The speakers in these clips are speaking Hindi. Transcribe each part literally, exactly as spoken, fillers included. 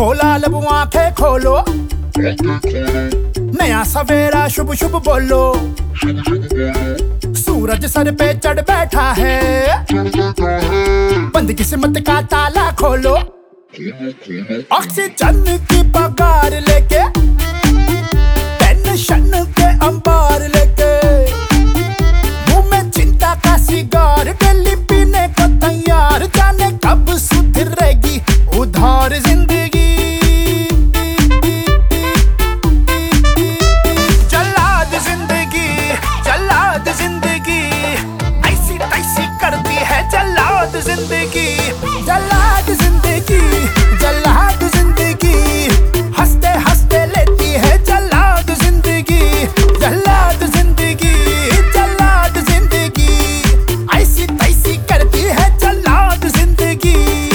खोला लब आंखें खोलो, नया सवेरा शुभ शुभ बोलो। सूरज सर पे चढ़ बैठा है, बंद किस्मत का ताला खोलो। ऑक्सीजन की पगार लेके, टेंशन के अंबार लेके, मुंह में चिंता का सिगार डेली पीने को तैयार। जाने कब सुधरेगी उधार जिंदगी। जल्लाद जिंदगी, जल्लाद जिंदगी, ऐसी तैसी करती है जल्लाद जिंदगी। जल्लाद जिंदगी, जल्लाद जिंदगी, हंसते हंसते लेती है जल्लाद जिंदगी। जल्लाद जिंदगी, जल्लाद जिंदगी, ऐसी तैसी करती है जल्लाद जिंदगी।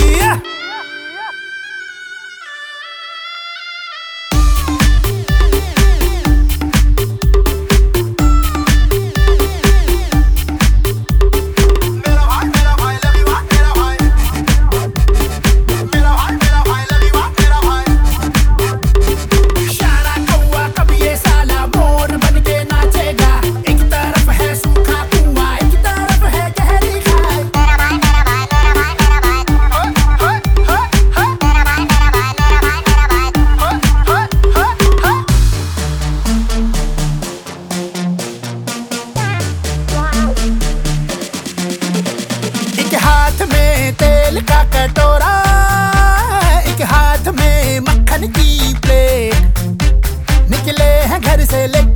एक हाथ में तेल का कटोरा, एक हाथ में मक्खन की प्लेट, निकले हैं घर से लेके